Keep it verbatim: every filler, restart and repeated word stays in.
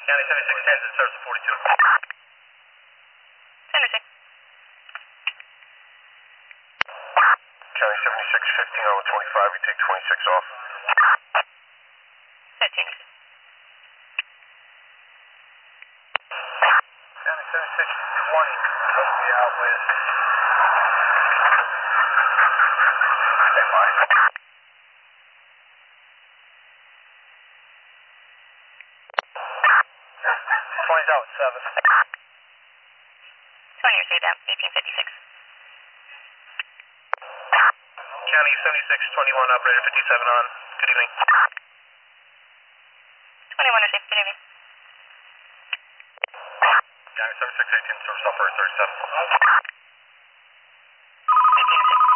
County seventy-six ten is service of forty-two. Understood. County seventy-six fifteen on twenty-five, you take twenty-six off. thirteen. County seventy-six twenty, supposed to be out with. Stand by. twenty's out with seven. twenty received out, eighteen fifty-six. County seventy-six twenty-one, operator fifty-seven on. Good evening. twenty-one received, good evening. County seventy-six eighteen, service operator thirty-seven. eighteen received.